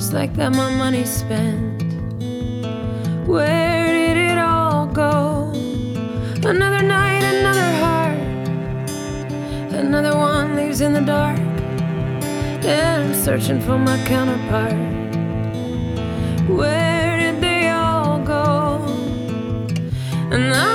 just like that my money's spent. Where did it all go? Another night, another heart, another one leaves in the dark, and I'm searching for my counterpart. Where did they all go? And